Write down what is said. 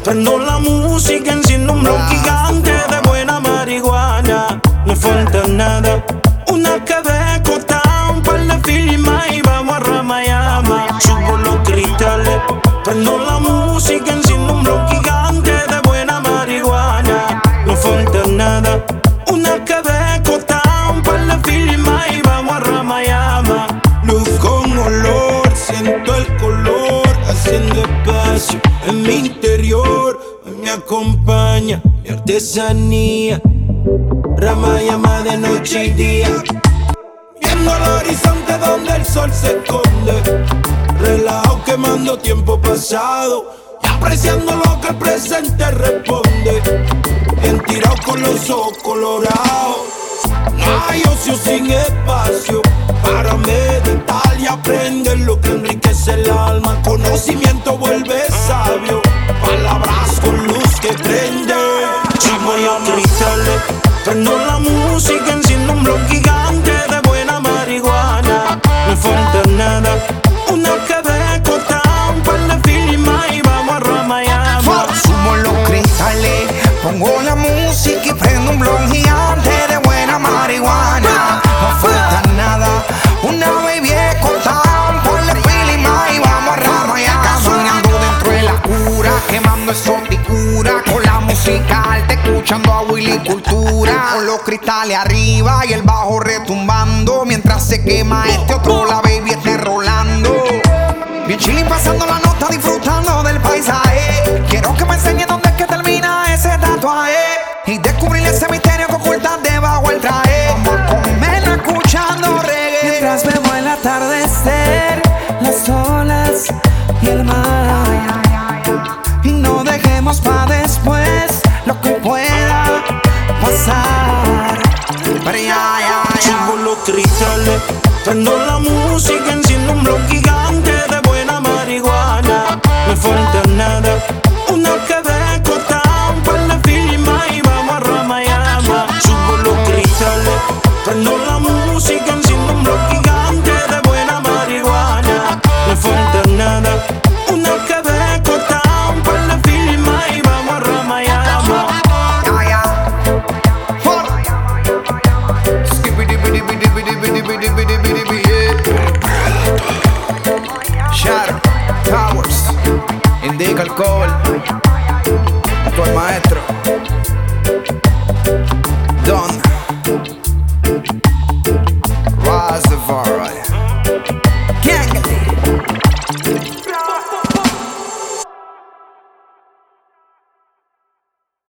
Prendo la música, enciendo un blog gigante de buena marihuana. No falta nada, una quebeco, un par de filmas y vamos a Ramayama. Subo los cristales, prendo la música, enciendo un blog gigante de buena marihuana. No falta nada, una quebeco, un par de filmas y vamos a Ramayama. Luz con olor, siento el color haciendo espacio en mi interior. Hoy me acompaña mi artesanía, Ramayama de noche y día. Viendo el horizonte donde el sol se esconde, relajado quemando tiempo pasado y apreciando lo que el presente responde. Bien tirado con los ojos colorados, no hay ocio sin espacio para meditar y aprender lo que enriquece el alma. Conocimiento vuelve sabio, palabras con luz que prende. Subo los cristales, prendo la música, enciendo un blog gigante de buena marihuana. No falta nada, una quebeco, un par de filmas y vamos a Ramayama. Sumo los cristales, pongo la música y prendo un blog gigante de buena marihuana. No falta nada, una baby escoltada, un par de filmas y vamos a Ramayama. Soñando dentro de la cura, quemando exoticura, con la música alta, escuchando a Willy Cultura. Con los cristales arriba y el bajo retumbando, mientras se quema este otro, la baby esté rolando. Bien chilling, pasando la nota, disfrutando del paisaje. Quiero que me enseñe dónde es que termina ese tatuaje y descubrir ese misterio que oculta debajo el traje. Vamos a comer escuchando reggae, mientras vemos el atardecer, las olas y el mar. y no dejemos pa' después lo que pueda pasar. Pero Subo los cristales, prendo la música, enciendo un blog gigante de buena marihuana. No falta nada, una quebeco, un par de filmas y vamos a Ramayama. Subo los cristales, prendo la música, enciendo un blog gigante de buena marihuana. No falta nada, una quebeco, un par de filmas y vamos a Ramayama. Shadow Towers, indica alcohol, tu maestro Don.